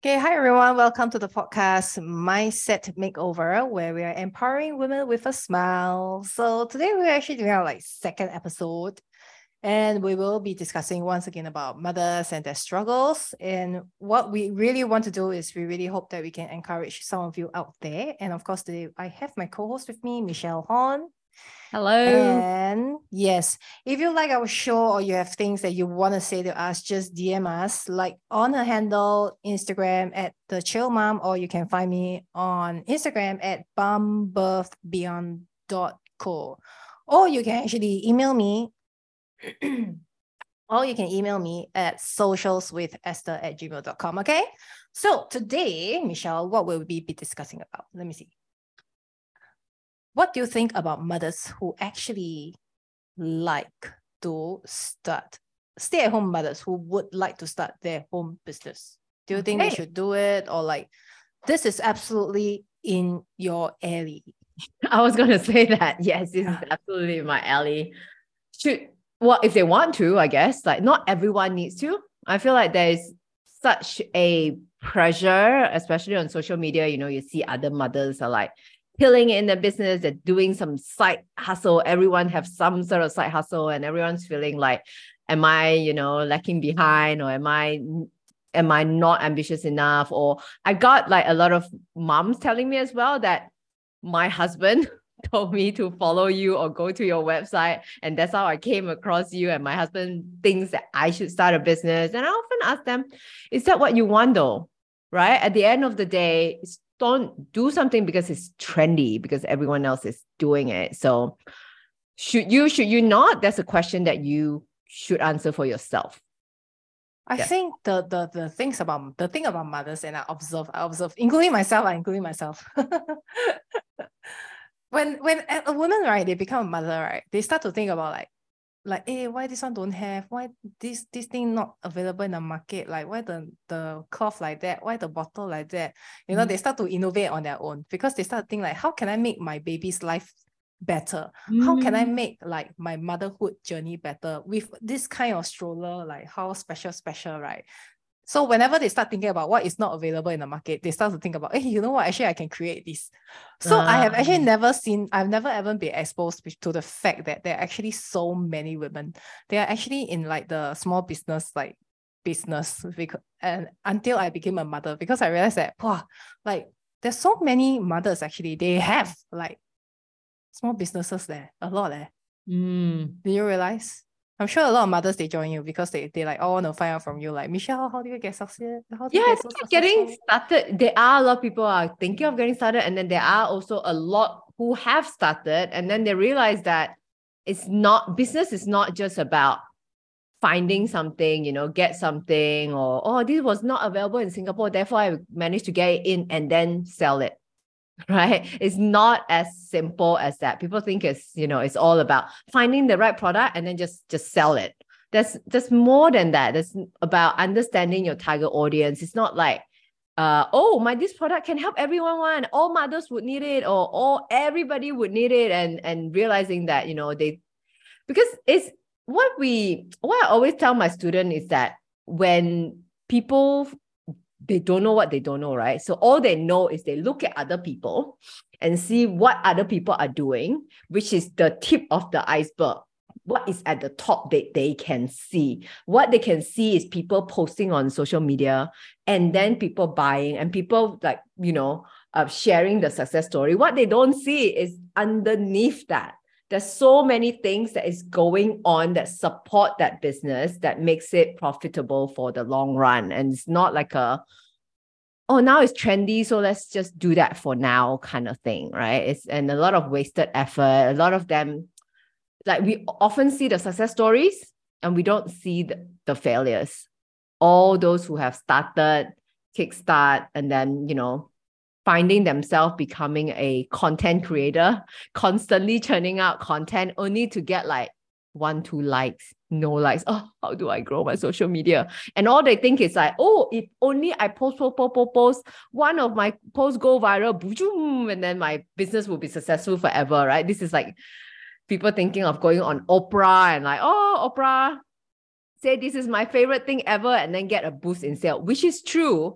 Okay, hi everyone. Welcome to the podcast Mindset Makeover, where we are empowering women with a smile. So today we're actually doing our second episode, and we will be discussing once again about mothers and their struggles. And what we really want to do is we really hope that we can encourage some of you out there. And of course, today I have my co-host with me, Michelle Horn. Hello. And yes, if you like our show or you have things that you want to say to us, just DM us like on her handle, Instagram at The Chill Mom, or you can find me on Instagram at bumbirthbeyond.co. Or you can actually email me or you can email me at socialswithesther@gmail.com. Okay. So today, Michelle, what will we be discussing about? Let me see. What do you think about mothers who actually like to start, stay-at-home mothers who would like to start their home business? Do you think they should do it, or this is absolutely in your alley? I was going to say that. Yes, this is absolutely my alley. If they want to, I guess, not everyone needs to. I feel like there's such a pressure, especially on social media. You see other mothers are killing in the business, they're doing some side hustle. Everyone have some sort of side hustle, and everyone's feeling like, am I, lacking behind, or am I not ambitious enough? Or I got a lot of moms telling me as well that my husband told me to follow you or go to your website, and that's how I came across you. And my husband thinks that I should start a business. And I often ask them, is that what you want though? Right? At the end of the day, don't do something because it's trendy, because everyone else is doing it. So should you not? That's a question that you should answer for yourself. I think the thing about mothers, and I observe, including myself, when a woman, right, they become a mother, right, they start to think about hey, why this one don't have? Why this thing not available in the market? Why the cloth like that? Why the bottle like that? They start to innovate on their own, because they start to think how can I make my baby's life better? How can I make my motherhood journey better with this kind of stroller? How special, right? So whenever they start thinking about what is not available in the market, they start to think about, hey, you know what? Actually, I can create this. So I have actually I've never ever been exposed to the fact that there are actually so many women. They are actually in the small business, and until I became a mother, because I realized that, wow, there's so many mothers actually, they have small businesses there, a lot there. Do you realize? I'm sure a lot of mothers, they join you because they want to find out from you, Michelle, how do you get successful? Getting started. There are a lot of people are thinking of getting started, and then there are also a lot who have started, and then they realize that business is not just about finding something, get something, or this was not available in Singapore, therefore I managed to get it in and then sell it. Right? It's not as simple as that. People think it's all about finding the right product and then just sell it. That's more than that. It's about understanding your target audience. It's not this product can help everyone. All mothers would need it, or everybody would need it, and realizing that because it's what I always tell my student is that when people, they don't know what they don't know, right? So all they know is they look at other people and see what other people are doing, which is the tip of the iceberg. What is at the top that they can see? What they can see is people posting on social media, and then people buying, and people sharing the success story. What they don't see is underneath that. There's so many things that is going on that support that business, that makes it profitable for the long run. And it's not now it's trendy, so let's just do that for now kind of thing, right? And a lot of wasted effort. A lot of them, we often see the success stories and we don't see the failures. All those who have started, kickstart, and then, finding themselves becoming a content creator, constantly churning out content only to get 1-2 likes, no likes. Oh, how do I grow my social media? And all they think is if only I post, one of my posts go viral, boom, and then my business will be successful forever, right? This is people thinking of going on Oprah and Oprah say this is my favorite thing ever, and then get a boost in sale, which is true.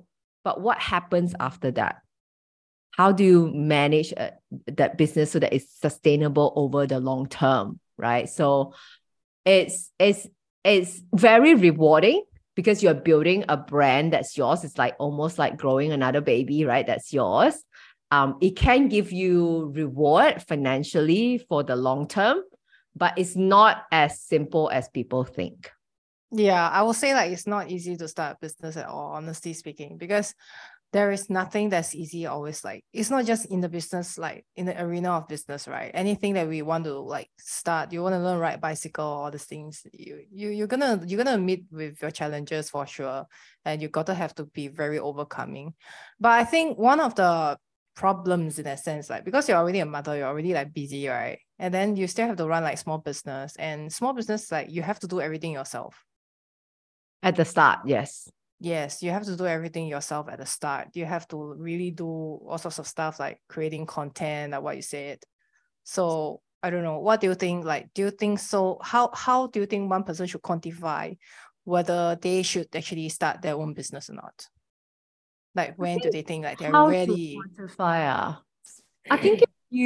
but what happens after that? How do you manage that business so that it's sustainable over the long term, right? So it's very rewarding because you're building a brand that's yours. It's like almost like growing another baby, right? That's yours. It can give you reward financially for the long term, but it's not as simple as people think. Yeah, I will say like it's not easy to start a business at all, honestly speaking, because there is nothing that's easy always. Like it's not just in the business, like in the arena of business, right? Anything that we want to like start, you want to learn ride bicycle, all these things, you're gonna meet with your challenges for sure, and you gotta have to be very overcoming. But I think one of the problems in that sense, like because you're already a mother, you're already like busy, right? And then you still have to run like small business, and small business, like you have to do everything yourself. At the start, yes. Yes, you have to do everything yourself at the start. You have to really do all sorts of stuff like creating content, like what you said. So I don't know. What do you think? Like, do you think so? How do you think one person should quantify whether they should actually start their own business or not? Like, when do they think like they're How to ready? quantify? I think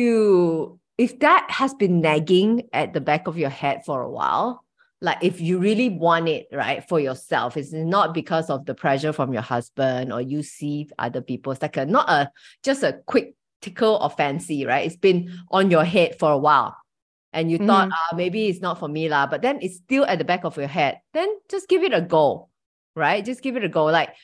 if that has been nagging at the back of your head for a while, like if you really want it, right, for yourself, it's not because of the pressure from your husband or you see other people. It's like just a quick tickle or fancy, right? It's been on your head for a while. And you thought, maybe it's not for me, but then it's still at the back of your head. Then just give it a go, right? Just give it a go. Like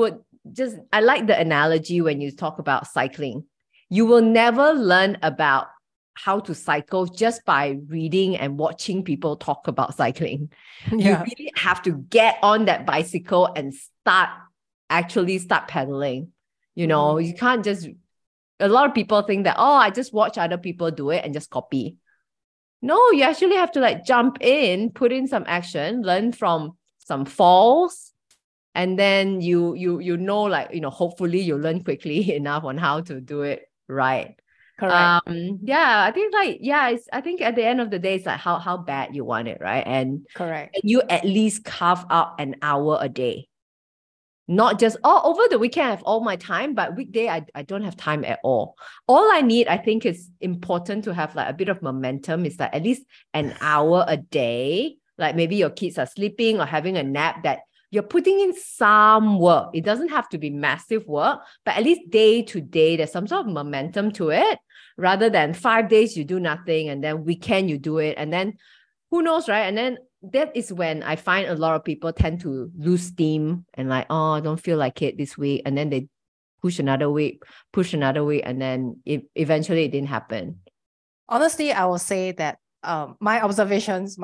I like the analogy when you talk about cycling. You will never learn about how to cycle just by reading and watching people talk about cycling. Yeah. You really have to get on that bicycle and actually start pedaling. You can't just, a lot of people think that, I just watch other people do it and just copy. No, you actually have to like jump in, put in some action, learn from some falls, and then hopefully you learn quickly enough on how to do it right. Correct. I think I think at the end of the day, it's like how bad you want it, right? And correct. You at least carve out an hour a day. Not just, over the weekend I have all my time, but weekday I don't have time at all. All I need, I think, is important to have like a bit of momentum. Is like at least an hour a day. Like maybe your kids are sleeping or having a nap, that you're putting in some work. It doesn't have to be massive work, but at least day to day, there's some sort of momentum to it, rather than 5 days you do nothing and then weekend you do it. And then who knows, right? And then that is when I find a lot of people tend to lose steam and like, I don't feel like it this week. And then they push another week, and then eventually it didn't happen. Honestly, I will say that my observations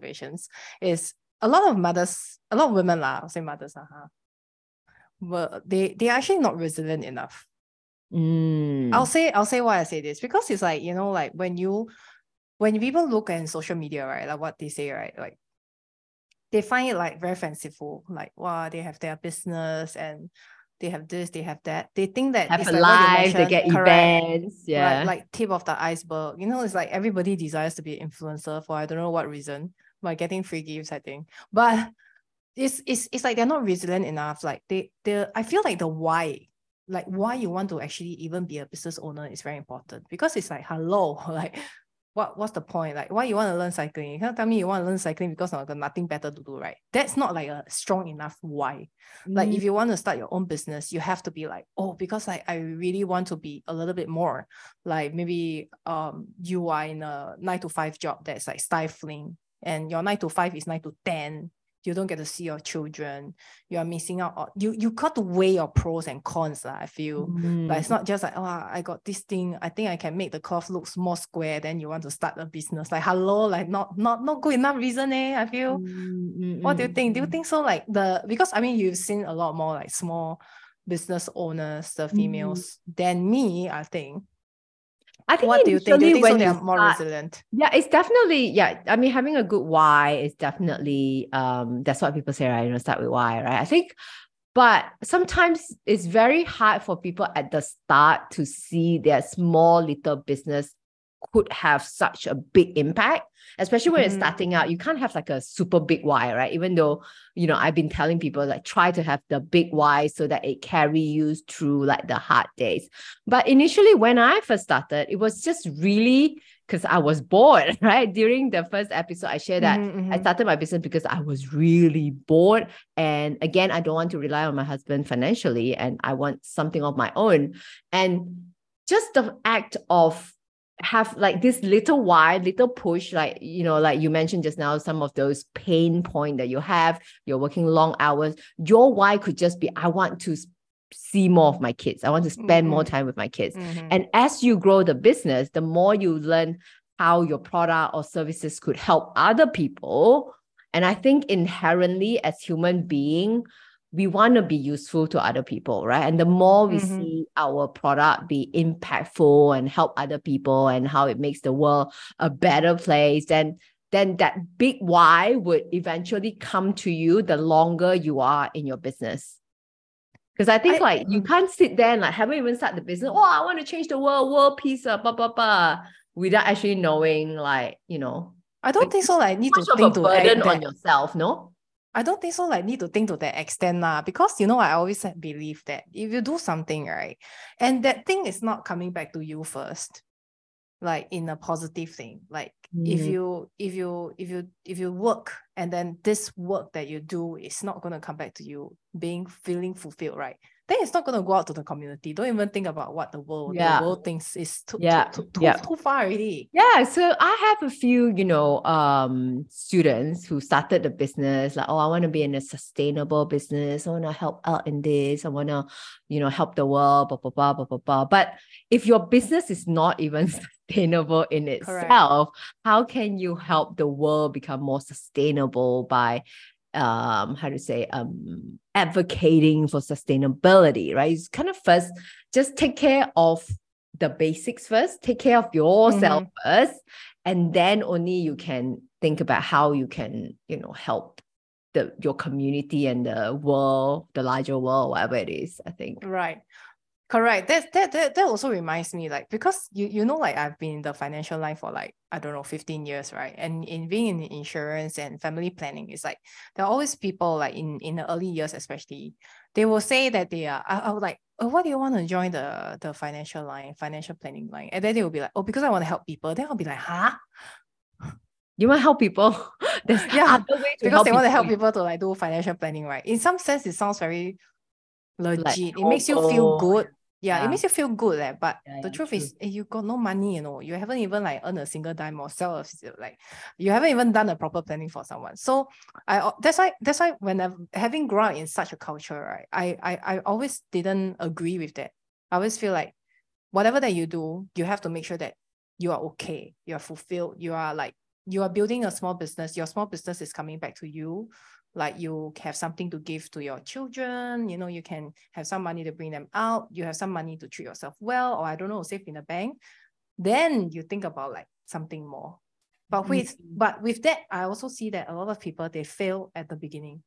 is a lot of women I'll say mothers, but they're actually not resilient enough. I'll say why I say this, because it's like, like when people look at social media, right, like what they say, right, like they find it like very fanciful, like wow, they have their business and they have this, they have that. They think that have it's a like life, what you they get correct, events, yeah, like tip of the iceberg. It's like everybody desires to be an influencer for I don't know what reason, by getting free gifts, I think. But it's like they're not resilient enough. Like I feel like the why. Like why you want to actually even be a business owner is very important, because it's like, hello, like what's the point? Like, why you want to learn cycling? You can't tell me you want to learn cycling because I've got nothing better to do, right? That's not like a strong enough why. Like if you want to start your own business, you have to be like, because like I really want to be a little bit more. Like maybe you are in a 9-to-5 job that's like stifling, and your 9 to 5 is 9 to 10. You don't get to see your children. You are missing out. You got to weigh your pros and cons. I feel like it's not just like, I got this thing, I think I can make the curve looks more square, then you want to start a business. Like hello, like not good enough reason, I feel. What do you think? Do you think so? Like because I mean you've seen a lot more like small business owners, the females, than me, I think. I think what do you think? Do you think so they are more start, resilient? Yeah, it's definitely, I mean, having a good why is definitely, that's what people say, right? Start with why, right? I think, but sometimes it's very hard for people at the start to see their small little business could have such a big impact, especially when it's starting out. You can't have like a super big why, right? Even though, I've been telling people like try to have the big why so that it carry you through like the hard days. But initially when I first started, it was just really because I was bored, right? During the first episode, I shared that I started my business because I was really bored. And again, I don't want to rely on my husband financially, and I want something of my own. And just the act of have like this little why, little push, like, like you mentioned just now, some of those pain point that you have, you're working long hours. Your why could just be, I want to see more of my kids. I want to spend more time with my kids. And as you grow the business, the more you learn how your product or services could help other people. And I think inherently as human being, we want to be useful to other people, right? And the more we see our product be impactful and help other people and how it makes the world a better place, then that big why would eventually come to you the longer you are in your business. Because I think you can't sit there and like haven't even started the business. Oh, I want to change the world peace, blah, blah, blah, without actually knowing I don't think so. Like need to think to burden on yourself, no? I don't think so. Like need to think to that extent lah. Because I always believe that if you do something right, and that thing is not coming back to you first, like in a positive thing, like if you work and then this work that you do is not going to come back to you feeling fulfilled, right? Then it's not going to go out to the community. Don't even think about what the world thinks is too far already. Yeah. So I have a few, students who started the business like, oh, I want to be in a sustainable business. I want to help out in this. I want to, help the world, blah, blah, blah, blah, blah, blah. But if your business is not even sustainable in itself, how can you help the world become more sustainable by advocating for sustainability, right? It's kind of first, just take care of the basics first, take care of yourself first, and then only you can think about how you can, help your community and the world, the larger world, whatever it is, I think. Right. Correct. That also reminds me, like, because like I've been in the financial line for like, I don't know, 15 years, right? And in being in insurance and family planning, it's like there are always people like in the early years, especially, they will say that they are, I was like, oh, why do you want to join the financial planning line? And then they will be like, oh, because I want to help people. Then I'll be like, huh? You want to help people? There's other way to because they want to help people to like do financial planning, right? In some sense, it sounds very legit. Like, it makes you feel good. It makes you feel good, but the truth is you got no money, you haven't even like earned a single dime or sell like you haven't even done a proper planning for someone. So that's why when I'm having grown up in such a culture, right, I always didn't agree with that. I always feel like whatever that you do, you have to make sure that you are okay, you are fulfilled, you are building a small business, your small business is coming back to you. Like you have something to give to your children, you can have some money to bring them out, you have some money to treat yourself well, or I don't know, save in a bank. Then you think about like something more. But with that, I also see that a lot of people, they fail at the beginning.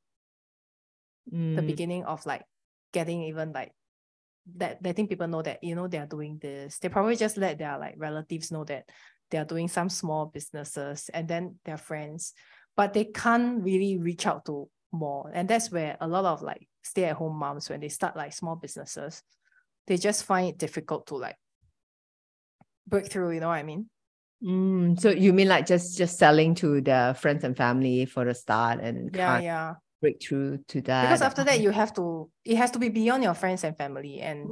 The beginning of like getting even like that, letting people know that, they are doing this. They probably just let their like relatives know that they are doing some small businesses, and then their friends, but they can't really reach out to more. And that's where a lot of like stay-at-home moms, when they start like small businesses, they just find it difficult to like break through, you know what I mean? So you mean like just selling to the friends and family for the start, and break through to that? Because after that, it has to be beyond your friends and family. And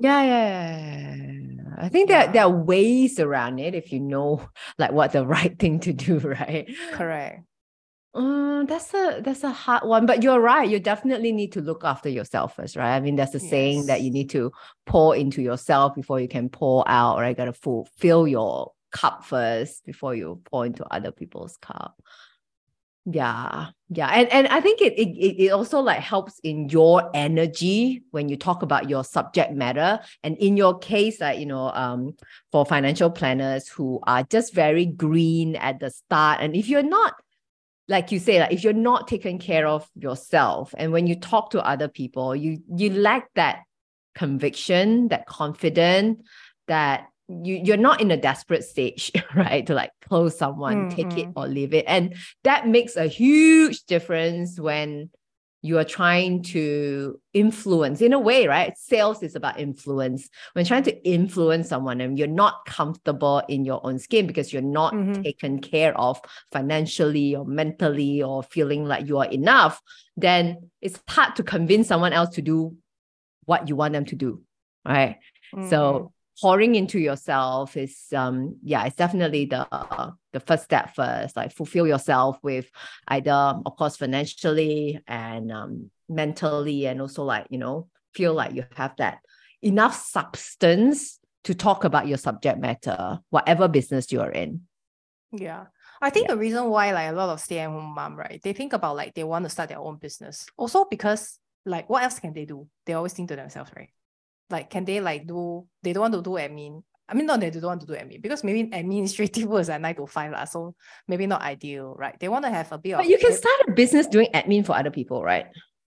I think there are ways around it if you know like what the right thing to do, right? Correct. That's a hard one, but you're right. You definitely need to look after yourself first, right? I mean, there's a saying that you need to pour into yourself before you can pour out, right? Got to fill your cup first before you pour into other people's cup. Yeah. And I think it also like helps in your energy when you talk about your subject matter. And in your case, like, for financial planners who are just very green at the start, and if you're not, like you say, like if you're not taking care of yourself, and when you talk to other people, you lack that conviction, that confidence, that you're not in a desperate stage, right? To like close someone, take it or leave it. And that makes a huge difference when you are trying to influence in a way, right? Sales is about influence. When trying to influence someone and you're not comfortable in your own skin because you're not taken care of financially or mentally or feeling like you are enough, then it's hard to convince someone else to do what you want them to do, right? So pouring into yourself is it's definitely the first step first. Like fulfill yourself with either, of course, financially and mentally, and also like, you know, feel like you have that enough substance to talk about your subject matter, whatever business you're in. Yeah. I think the reason why like a lot of stay-at-home mom, right, they think about like they want to start their own business. Also because like what else can they do? They always think to themselves, right? Like, can they like do, they don't want to do admin. I mean, not that they don't want to do admin, because maybe administrative work is at 9 to 5, so maybe not ideal, right? They want to have a bit But you can start a business doing admin for other people, right?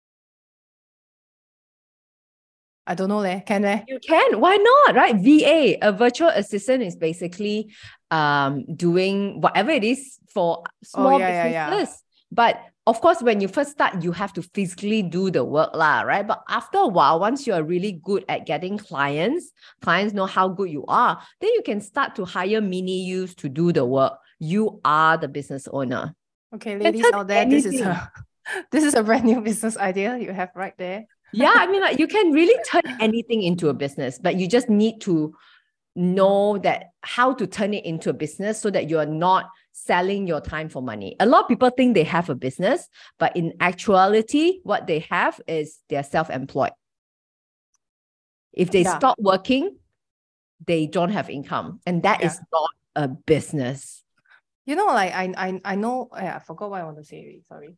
I don't know, can they? You can. Why not, right? VA, a virtual assistant, is basically doing whatever it is for small businesses. Yeah. But of course, when you first start, you have to physically do the work, right? But after a while, once you are really good at getting clients know how good you are, then you can start to hire mini yous to do the work. You are the business owner. Okay, ladies out there, this is a brand new business idea you have right there. Yeah, I mean, like you can really turn anything into a business, but you just need to know that how to turn it into a business so that you're not selling your time for money. A lot of people think they have a business, but in actuality, what they have is they're self-employed. If they stop working, they don't have income, and that is not a business. You know, like I know, I forgot what I want to say. Sorry.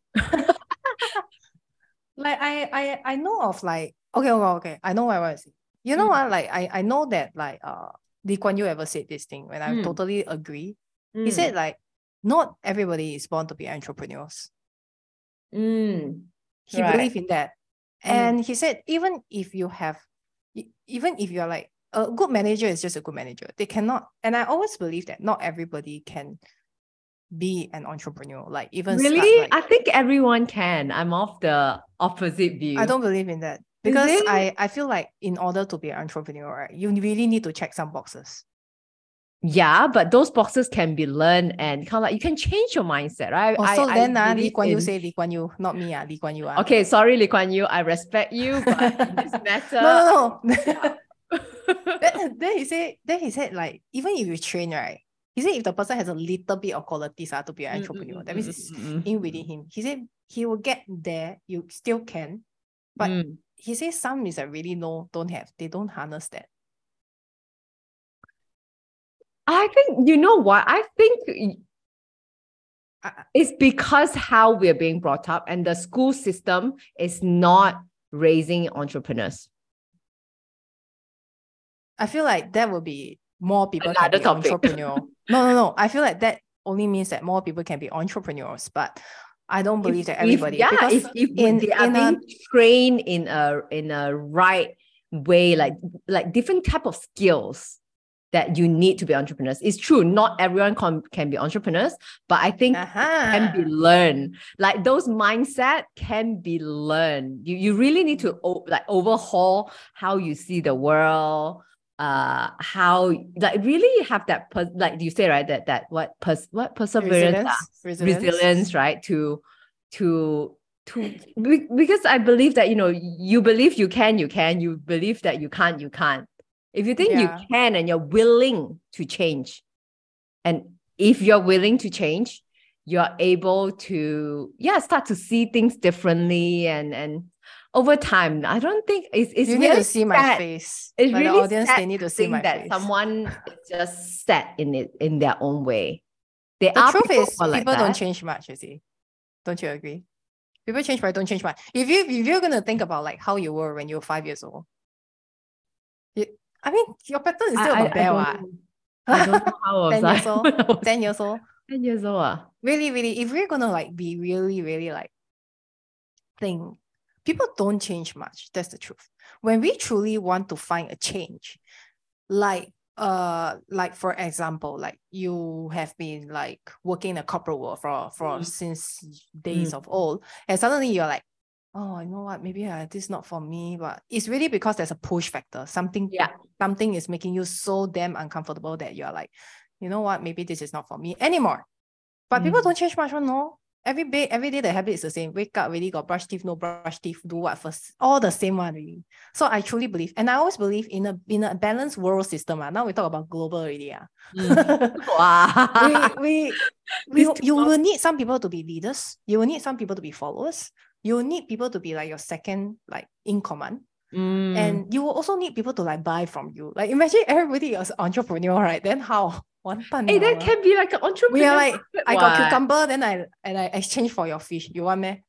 Like I know of like okay. I know what I want to say. You know what? Like I know that like Lee Kuan Yew ever said this thing, and I totally agree. He said like not everybody is born to be entrepreneurs. He believed in that. And he said even if you're like a good manager is just a good manager. They cannot, and I always believe that not everybody can be an entrepreneur. Like even really, I think everyone can. I'm of the opposite view. I don't believe in that, because I feel like in order to be an entrepreneur, right, you really need to check some boxes. Yeah, but those boxes can be learned, and kind of like you can change your mindset, right? So then Lee Kuan Yew say Lee Kuan Yew, not me, Lee Kuan Yew. Okay, sorry, Lee Kuan Yew, I respect you, but in this matter, no. then he said like even if you train, right, he said if the person has a little bit of qualities to be an entrepreneur, that means it's in within him. He said he will get there, you still can, but he says some is that really they don't harness that. I think, you know what? I think it's because how we're being brought up, and the school system is not raising entrepreneurs. I feel like that will be more people can be entrepreneur. No. I feel like that only means that more people can be entrepreneurs, but I don't believe that everybody. If they are being trained in a right way, like different type of skills that you need to be entrepreneurs. It's true, not everyone can be entrepreneurs, but I think it can be learned. Like those mindset can be learned. You really need to overhaul how you see the world. How like really have that like you say, right, that what perseverance, resilience, right, to because I believe that, you know, you believe you can, you believe that you can't. If you think you can and you're willing to change, and if you're willing to change, you're able to start to see things differently, and over time, I don't think it's you really need to see sad. My face. It's like really the audience, sad they need to see my that face. someone is just set in their own way. The truth is, people don't change much, you see. Don't you agree? People change, but don't change much. If you're gonna think about like how you were when you were 5 years old, I mean, your pattern is still not bad. I don't know how I was 10 years old. 10 years old. 10 years old. Really, if we're gonna like be really like think, people don't change much. That's the truth. When we truly want to find a change, like like for example, like you have been like working in a corporate world for since days of old, and suddenly you're like, oh, you know what, maybe this is not for me. But it's really because there's a push factor. Something is making you so damn uncomfortable that you're like, you know what, maybe this is not for me anymore. But people don't change much, no. Every day the habit is the same. Wake up, really got brush teeth, no brush teeth, do what first, all the same one really. So I truly believe, and I always believe in a balanced world system. Now we talk about global already. Wow. You will need some people to be leaders. You will need some people to be followers. You will need people to be like your second, like in command. And you will also need people to like buy from you. Like imagine everybody is entrepreneur, right? Then how? Hey, that can be like an entrepreneur. We are like, I got cucumber, then I exchange for your fish. You want me?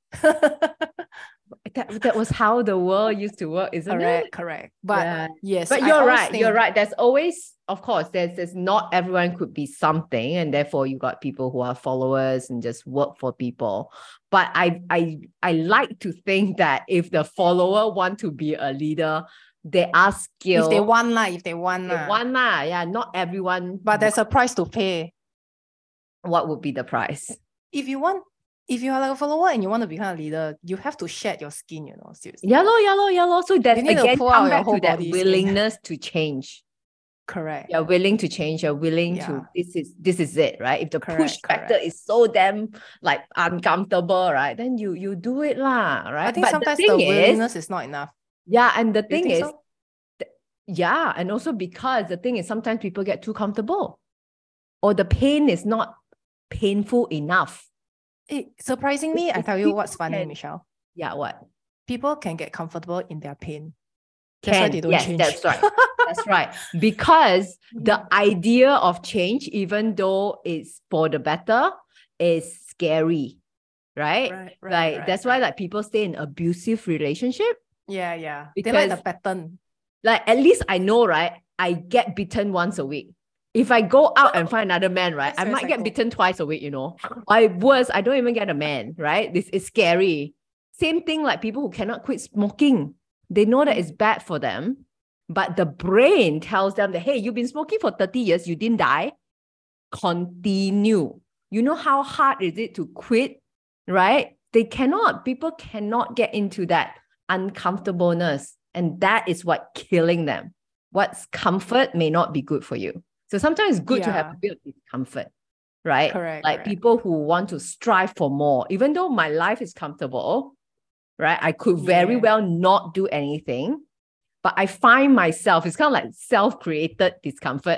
That was how the world used to work, isn't it? Correct. But yes, but you're right. There's always, of course, there's not everyone could be something, and therefore you got people who are followers and just work for people. But I like to think that if the follower want to be a leader, they are skilled. If they want, not everyone. But there's a price to pay. What would be the price? If you are like a follower and you want to become a leader, you have to shed your skin, seriously. Yeah. So that's again come back to that willingness to change. Correct. You're willing to change. You're willing to, this is it, right? If the push factor is so damn like uncomfortable, right? Then you do it lah, right? I think sometimes the willingness is not enough. Yeah, and the thing is, and also because the thing is sometimes people get too comfortable or the pain is not painful enough. Surprisingly, I tell you what's funny, Michelle. Yeah, what? People can get comfortable in their pain. That's why they don't change. That's right. That's right. Because the idea of change, even though it's for the better, is scary, right? That's why like people stay in abusive relationship. Yeah. Because they like the pattern. Like at least I know, right? I get bitten once a week. If I go out and find another man, right, I might get bitten twice a week, Or worse, I don't even get a man, right? This is scary. Same thing like people who cannot quit smoking. They know that it's bad for them, but the brain tells them that, hey, you've been smoking for 30 years, you didn't die. Continue. You know how hard is it to quit, right? People cannot get into that uncomfortableness. And that is what killing them. What's comfort may not be good for you. So sometimes it's good to have a bit of discomfort, right? Correct. People who want to strive for more, even though my life is comfortable, right? I could very well not do anything, but I find myself, it's kind of like self-created discomfort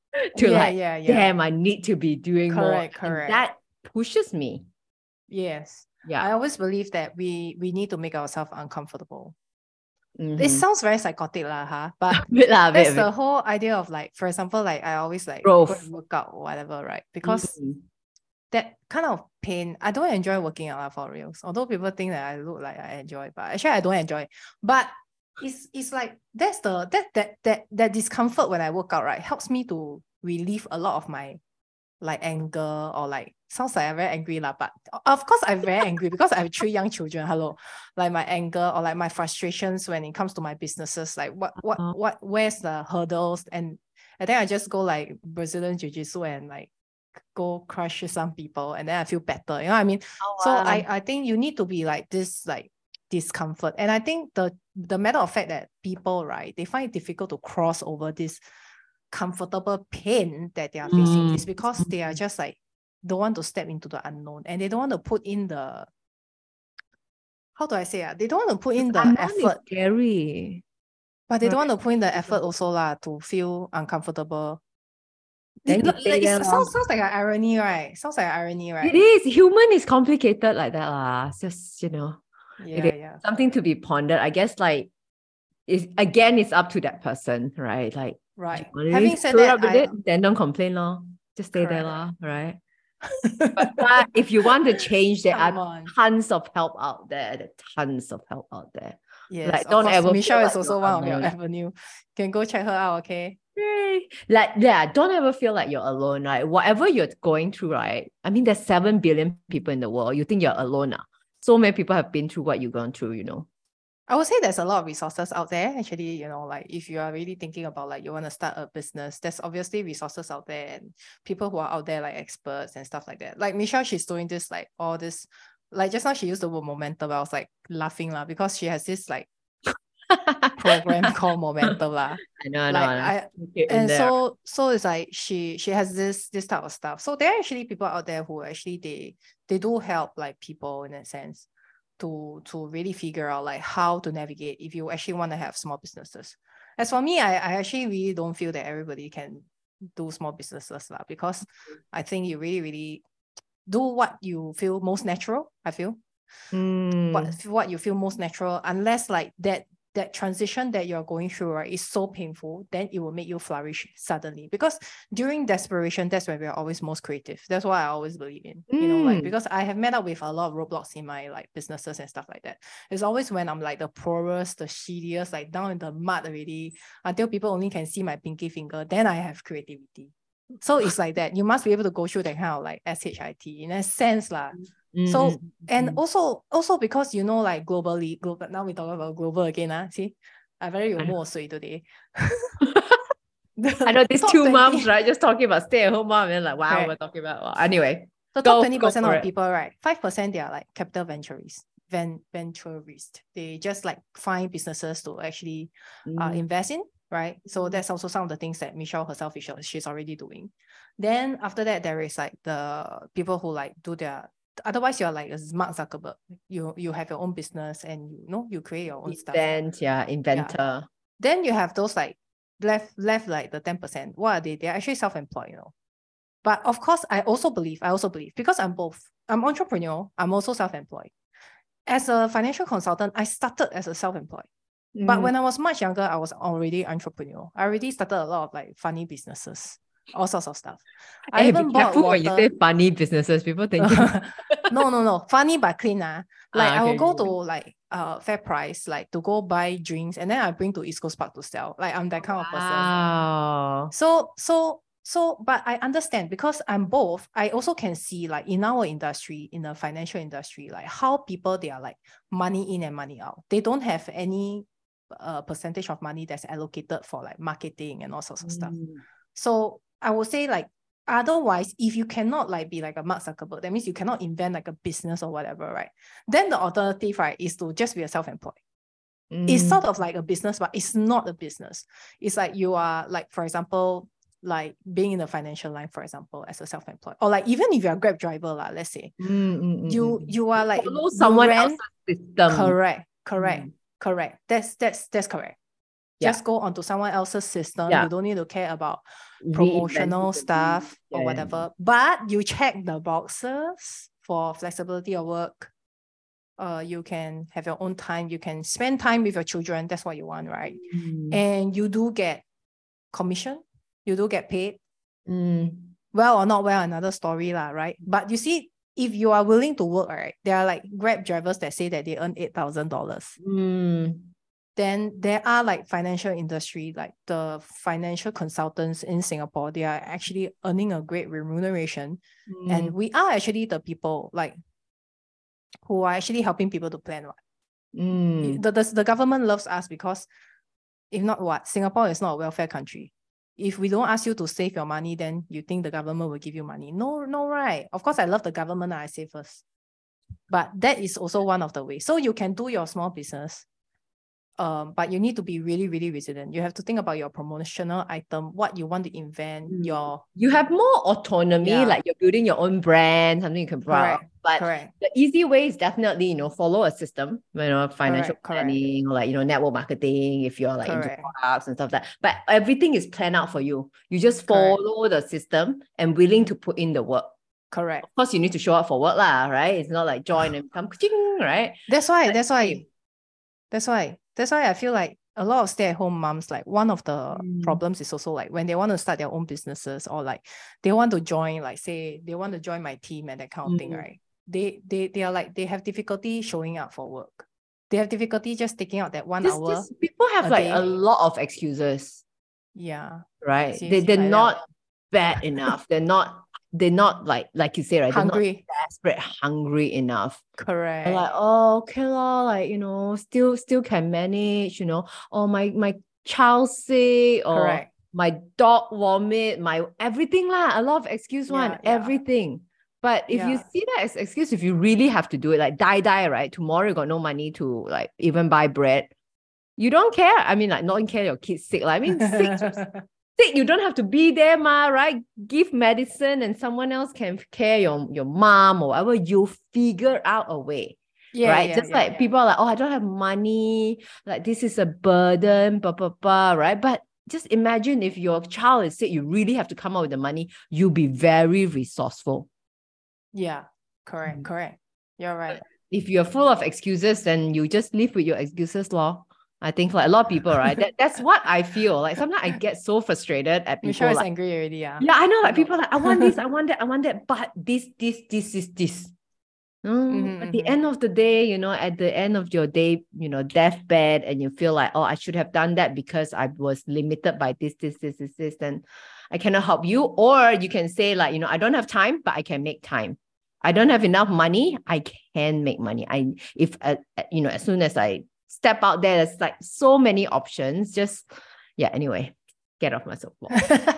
damn, I need to be doing more. Correct. And that pushes me. Yes. Yeah. I always believe that we need to make ourselves uncomfortable. It sounds very psychotic but that's the whole idea of like, for example, like I always like go and work out or whatever, right? Because that kind of pain, I don't enjoy working out for reals. Although people think that I look like I enjoy, but actually I don't enjoy. But it's like that's that discomfort when I work out, right, helps me to relieve a lot of my like anger, or like sounds like I'm very angry but of course I'm very angry because I have 3 young children. Like my anger or like my frustrations when it comes to my businesses, like where's the hurdles, and then I just go like Brazilian Jiu-Jitsu and like go crush some people, and then I feel better, you know what I mean? So I think you need to be like this like discomfort, and I think the matter of fact that people, right, they find it difficult to cross over this comfortable pain that they are facing is because they are just like don't want to step into the unknown, and they don't want to put in the, how do I say they don't want to put in the effort. Scary. But they don't want to put in the effort also to feel uncomfortable. Then it sounds like an irony, right? Sounds like an irony, right? It is. Human is complicated like that. It's just, Yeah. Something to be pondered. I guess like it's up to that person, right? Like, right. Having said that, then don't complain, just stay there, right? but if you want to change, there are tons of help out there. Yes, like, don't ever. Michelle is also one of your avenue. You can go check her out, okay? Yay. Don't ever feel like you're alone, right? Whatever you're going through, right? I mean, there's 7 billion people in the world. You think you're alone? So many people have been through what you've gone through, I would say there's a lot of resources out there. Actually, you know, like if you are really thinking about like you want to start a business, there's obviously resources out there and people who are out there like experts and stuff like that. Like Michelle, she's doing this like all this, like just now she used the word momentum. I was like laughing lah because she has this like program called Momentum lah. I know, Like and so it's like she has this type of stuff. So there are actually people out there who actually they do help like people in that sense to really figure out like how to navigate if you actually want to have small businesses. As for me, I actually really don't feel that everybody can do small businesses lah, because I think you really do what you feel most natural. I feel what you feel most natural, unless like that transition that you're going through, right, is so painful, then it will make you flourish suddenly. Because during desperation, that's when we're always most creative. That's what I always believe in. You know, like because I have met up with a lot of roadblocks in my like businesses and stuff like that. It's always when I'm like the poorest, the shittiest, like down in the mud already, until people only can see my pinky finger, then I have creativity. So it's like that. You must be able to go through that kind of like SHIT in a sense lah. So and also because you know like global, now we talk about global again. See, I very 有墨水 today. I know these two moms, right? Just talking about stay-at-home mom and like, wow, we're talking about, well, anyway. The top 20% of people, right? 5% they are like capital venturists. They just like find businesses to actually invest in, right? So that's also some of the things that Michelle herself she's already doing. Then after that, there is like the people who like do their. Otherwise, you're like a Mark Zuckerberg. You have your own business and you create your own stuff. Inventor. Yeah. Then you have those like left like the 10%. What are they? They're actually self-employed, you know. But of course, I also believe because I'm both. I'm entrepreneur. I'm also self-employed. As a financial consultant, I started as a self-employed. But when I was much younger, I was already entrepreneur. I already started a lot of like funny businesses. All sorts of stuff. I even bought water. When you say funny businesses, people think no, funny but clean. Like I will go to like FairPrice, like to go buy drinks, and then I bring to East Coast Park to sell. Like I'm that kind of person. So, but I understand because I'm both. I also can see like in our industry, in the financial industry, like how people they are like money in and money out. They don't have any percentage of money that's allocated for like marketing and all sorts of stuff. So I would say like otherwise, if you cannot like be like a Mark Zuckerberg, that means you cannot invent like a business or whatever, right? Then the alternative, right, is to just be a self-employed. It's sort of like a business, but it's not a business. It's like you are like, for example, like being in the financial line, for example, as a self-employed, or like even if you're a Grab driver, let's say, you are like follow someone else's system. Correct. That's correct. Just go onto someone else's system. You don't need to care about promotional stuff or whatever. But you check the boxes for flexibility of work. You can have your own time. You can spend time with your children. That's what you want, right? And you do get commission. You do get paid. Well or not well, another story lah, right? But you see, if you are willing to work, right, there are like Grab drivers that say that they earn $8,000. Then there are like financial industry, like the financial consultants in Singapore, they are actually earning a great remuneration. And we are actually the people like who are actually helping people to plan. The government loves us because if not what, Singapore is not a welfare country. If we don't ask you to save your money, then you think the government will give you money. No, right. Of course, I love the government, I say first. But that is also one of the ways. So you can do your small business. But you need to be really, really resilient. You have to think about your promotional item, what you want to invent. You have more autonomy, like you're building your own brand, something you can browse. But the easy way is definitely, follow a system, financial planning, or like, network marketing, if you're like into products and stuff like that. But everything is planned out for you. You just follow the system and willing to put in the work. Correct. Of course, you need to show up for work, right? It's not like join and come, right? That's why I feel like a lot of stay-at-home moms, like one of the problems is also like when they want to start their own businesses or like they want to join, like say they want to join my team and that kind of thing, right? They are like, they have difficulty showing up for work. They have difficulty just taking out that 1 hour. People have like a lot of excuses. Yeah. Right. They're not bad enough. They're not they're not like you say, right? Hungry. They're not desperate, hungry enough. Correct. They're like, oh, okay, like, still can manage, or my child sick, or Correct. my dog vomit, my everything lah. A lot of excuse one, Yeah. everything. But if you Yeah. see that as excuse, if you really have to do it, like die, right? Tomorrow you got no money to like even buy bread. You don't care. I mean, like, not care your kids sick. Like, I mean, sick, you don't have to be there, ma, right? Give medicine and someone else can care your mom or whatever. You figure out a way. Right? Just like people are like, oh, I don't have money. Like, this is a burden, right? But just imagine if your child is sick, you really have to come up with the money. You'll be very resourceful. Yeah, correct. You're right. If you're full of excuses, then you just live with your excuses, lor. I think for a lot of people, right? That's what I feel. Like sometimes I get so frustrated at people. Michelle is like, angry already, yeah. Yeah, I know. Like people are like, I want this, I want that, but this is this. At the end of the day, at the end of your day, deathbed, and you feel like, oh, I should have done that because I was limited by this, then I cannot help you. Or you can say like, I don't have time, but I can make time. I don't have enough money, I can make money. As soon as I step out there, there's like so many options. Anyway, get off my soapbox.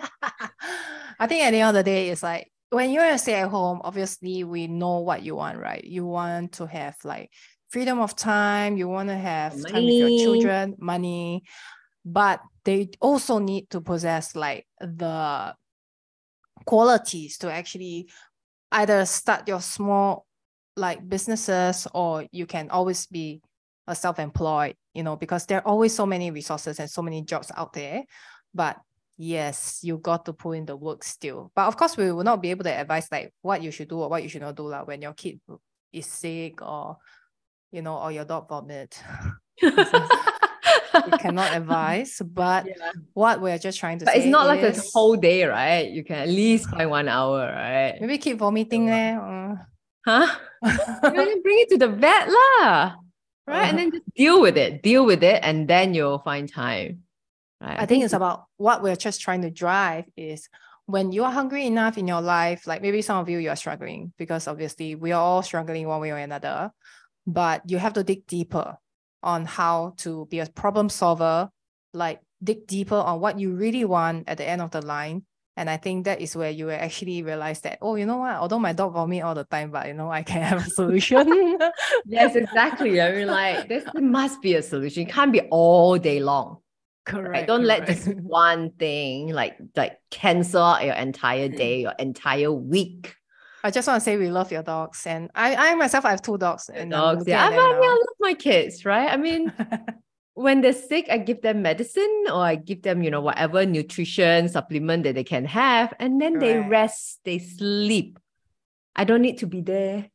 I think at the end of the day, it's like when you're stay at home, obviously we know what you want, right? You want to have like freedom of time, you want to have time with your children, money, but they also need to possess like the qualities to actually either start your small like businesses, or you can always be a self-employed, because there are always so many resources and so many jobs out there. But yes, you got to put in the work still. But of course, we will not be able to advise like what you should do or what you should not do like, when your kid is sick or, or your dog vomit. We cannot advise, but what we're just trying to say it's not is, like a whole day, right? You can at least find 1 hour, right? Maybe keep vomiting there. Huh? You bring it to the vet lah, right? And then just deal with it, and then you'll find time. Right? I think it's about what we're just trying to drive is when you are hungry enough in your life, like maybe some of you are struggling, because obviously we are all struggling one way or another, but you have to dig deeper on how to be a problem solver, like dig deeper on what you really want at the end of the line. And I think that is where you will actually realize that, oh, you know what, although my dog vomit all the time, but I can have a solution. Yes, exactly. I mean, like there must be a solution. It can't be all day long. Correct. Right? Don't let just one thing like cancel your entire day, your entire week. I just want to say we love your dogs, and I myself, I have 2 dogs. And dogs, I love my kids, right? I mean, when they're sick, I give them medicine, or I give them, whatever nutrition supplement that they can have, and then they rest, they sleep. I don't need to be there.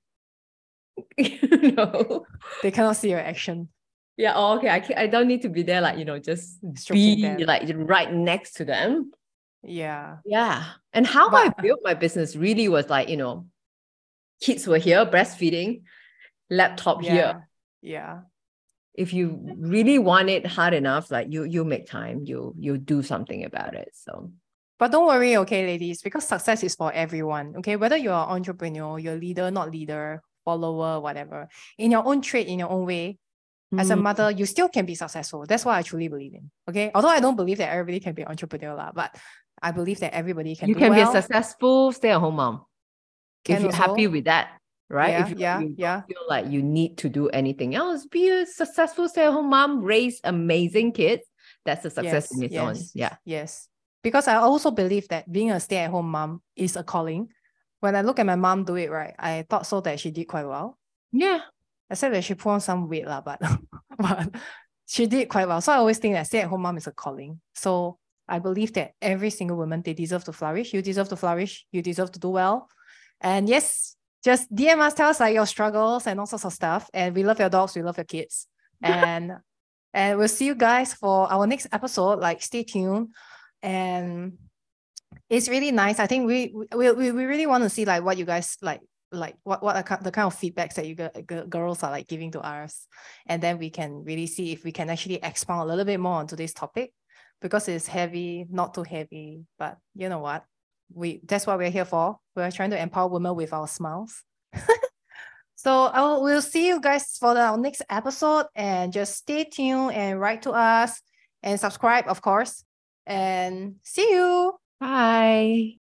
They cannot see your action. Yeah, okay. I don't need to be there, like, just be like right next to them. Yeah. And how I built my business really was like, kids were here, breastfeeding, laptop here. Yeah. If you really want it hard enough, like you make time, you do something about it. So, but don't worry, okay, ladies, because success is for everyone. Okay, whether you're an entrepreneur, you're leader, not leader, follower, whatever, in your own trade, in your own way. As a mother, you still can be successful. That's what I truly believe in. Okay. Although I don't believe that everybody can be an entrepreneur, but I believe that everybody can. You can be a successful stay-at-home mom. If you're happy with that, right? If you don't feel like you need to do anything else, be a successful stay-at-home mom, raise amazing kids. That's a success in its own. Yeah. Yes. Because I also believe that being a stay-at-home mom is a calling. When I look at my mom do it, right, I thought so that she did quite well. Yeah. Except that she put on some weight, but she did quite well. So I always think that stay-at-home mom is a calling. So I believe that every single woman, they deserve to flourish. You deserve to flourish. You deserve to do well. And yes, just DM us, tell us like your struggles and all sorts of stuff. And we love your dogs. We love your kids. And we'll see you guys for our next episode. Like, stay tuned. And it's really nice. I think we really want to see like what you guys like what are the kind of feedbacks that you girls are like giving to us, and then we can really see if we can actually expound a little bit more on today's topic, because it's heavy, not too heavy, but you know what, that's what we're here for. We're trying to empower women with our smiles. So we'll see you guys for our next episode, and just stay tuned and write to us and subscribe, of course. And see you. Bye.